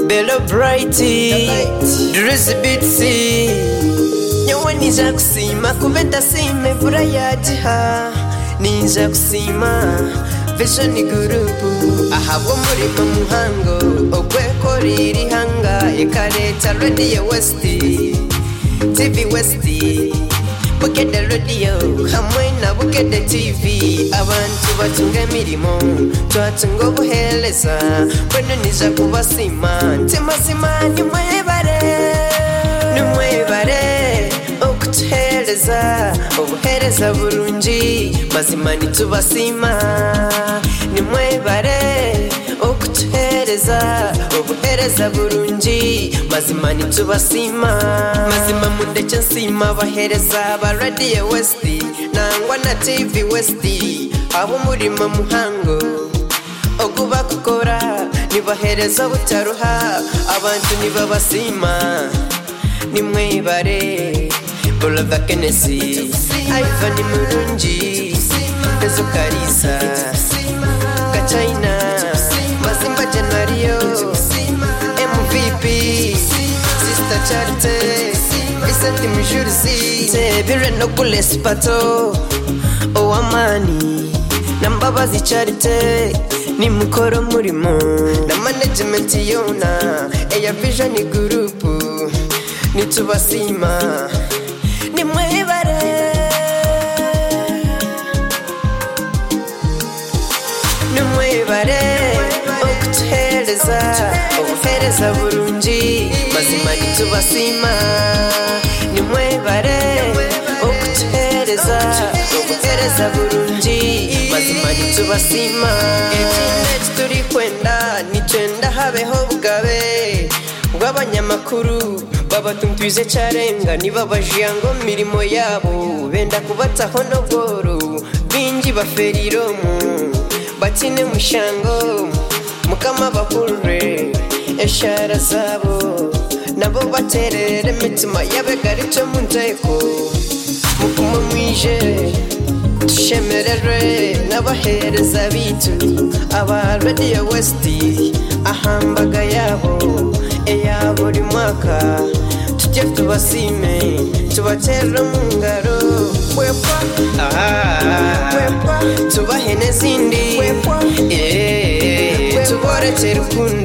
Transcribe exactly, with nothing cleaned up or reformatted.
Bello Brighty, Drizzy Bitsy. Nyowe nija kusima kubenda sime vura yajiha. Nija kusima Vision Group ahabwo murimo muhango ogweko riri hanga ekareta Radio West T V West Bugede Radio hamwe na Bugede T V abantu batunga emirimo twatunga obuheleza bwene nija kubasima ntimazima nimwebare nimwebare okutuheleza obuheleza burungi mazima nitubasima nimwebare okutuheleza obuheleza burungi mazima nitubasima mazima mundeke nsima baheleza ba Radio West nangwa na T V West abo murimo muhango oguba kukora nibaheleza butaruha abantu nibabasima nimwebare Bolova Kenesi Ivan Murungi Ezo Karisa Kachina Mazimba Janario M V P Sister Charite Vicente Mjurzi Sebire no kule Spato Owamani Nambabazi Charite ni mukoro murimo na management yona Eya Vision Group nitubasima nimwebare nimwebare okutuheleza obuheleza burungi mazima nitubasima nimwebare okutuheleza obuheleza burungi mazima nitubasima ekindi turi kwenda nicenda habeho bugabe bw'abanyamakuru babatumtwize cyarenga niba bajiyango mirimo yabo benda kubataho no bworo bingi baferiromu batine mushango mukama bakurre eshara zabo nabo baterere mitima yabegaricho munteko mukuma mwije tushemerere n'abahereza bitu aba Radio West ahambaga yabo eya buri mwaka tujye tubasime tubatera mu ngaro kwepa aha kwepa tubahene zindi kwepa eh tuboretera ukuntu